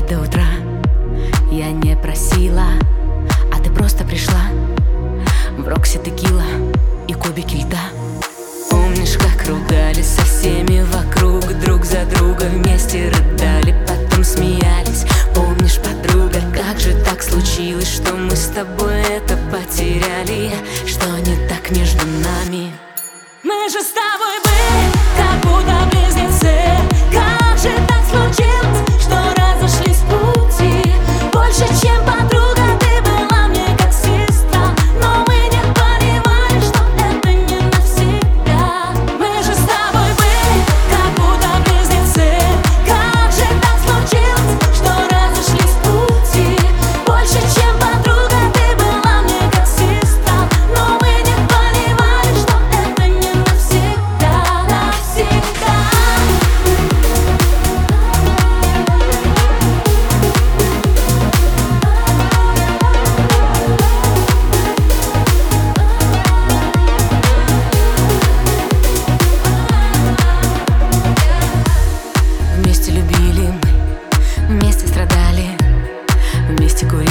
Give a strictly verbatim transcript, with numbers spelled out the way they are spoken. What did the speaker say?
до утра. Я не просила, а ты просто пришла. В Рокси текила и кубики льда. Помнишь, как ругались со всеми вокруг, друг за друга вместе рыдали, потом смеялись? Помнишь, подруга, как же так случилось, что мы с тобой это потеряли? Что не так между нами? Мы же с тобой были как будто близнецы. Как же так случилось, что разошлись пути? Больше, чем подруга, ты была мне как сестра, но мы не понимали, что это не навсегда. Мы же с тобой были как будто близнецы. Как же так случилось, что разошлись пути? Больше, чем подруга, ты была мне как сестра, но мы не понимали, что это не навсегда, навсегда. Вместе любили мы, вместе страдали, вместе курили.